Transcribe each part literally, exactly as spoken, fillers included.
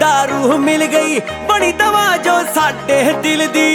दारू मिल गई बड़ी दवा जो साडे दिल दी।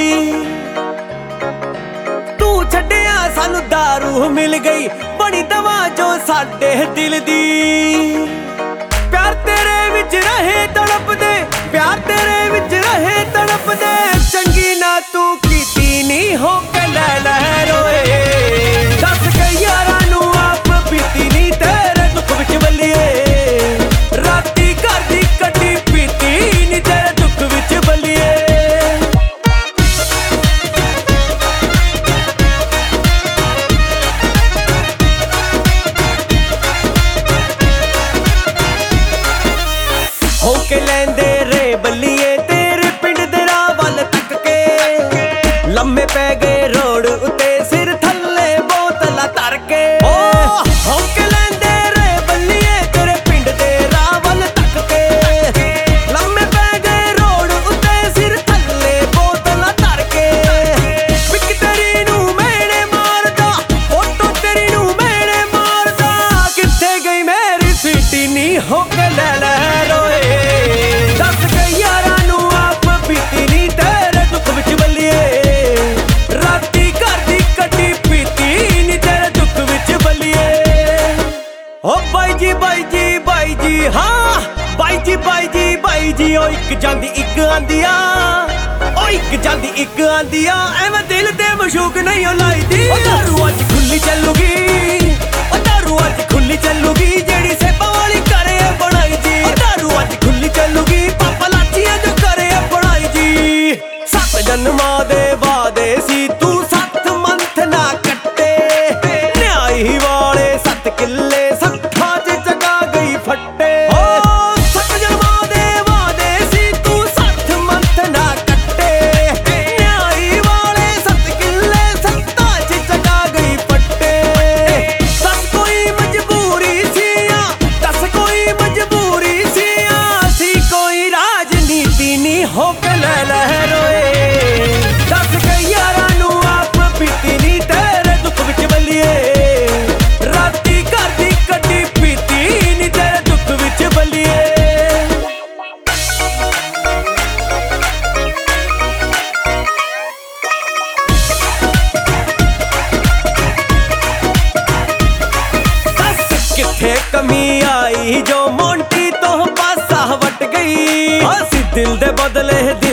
तू छड्डिया सानू दारू मिल गई बड़ी दवा जो साडे दिल दी। प्यार तेरे विच रहे तड़प दे, प्यार तेरे विच रहे तड़प दे। चंगी ना तू कीती नी हो के लै लै रोए। दस के यारां नू आप पीती नी तेरे दुख विच बलिए। राती घर दी कड्डी पीती नी तेरे दुख विच बलिए। हो के लैंदे रे बलिए तेरे पिंड दे राह वल तक के। लम्मे पै गए रोड उते सिर थल्ले बोतला तर के। हो के लैंदे रे बलिए तेरे पिंड दे राह वल तक के। लम्मे पै गए रोड उते सिर थल्ले बोतला तर के। पिक तेरी नू मेने मारदा, फोटो तेरी नू मेने मारदा। किथे गई मेरी स्वीटी नी हो के लै लै रोए। दस के यारां नू आप पीती नी तेरे दुख विच बलिए। राती घर दी कड्डी पीती नी तेरे दुख विच बलिए। ओ बाई जी बाई जी बाई जी हाँ बाई जी बाई जी बाई जी। ओ इक जांदी इक आंदिया, ओ इक जांदी इक आंदिया। एवें दिल ते मशूक नहीं ओ लाई दी। ओ दारू अज खुली चलूगी, ओ दारू अज खुली चलूगी। जेड़ी सेबां वाली करे बनाई जी। ओ दारू अज खुली चलूगी पापा लाचियां जो करे बनाई जी। सत जन्मां दे वादे सी तू सत मंथ ना कट्टे। न्याई वाले सत किल्ले सत्थां च जगा गई फट्टे। सत जन्मां दे वादे सी तू सत मंथ ना कट्टे। न्याई वाले सत किल्ले सत्थां च जगा गई फट्टे। दस कोई मजबूरी सी दस कोई मजबूरी सी सी कोई राजनीति नी हो के लै लै रोए। दस के यारां नू आप पीती नी तेरे दुख विच बलिए। राती घर दी कड्डी पीती नी तेरे दुख विच बलिए। दस किथे कमी आई जो मोंटी तो पासा वट गई। असी दिल दे बदले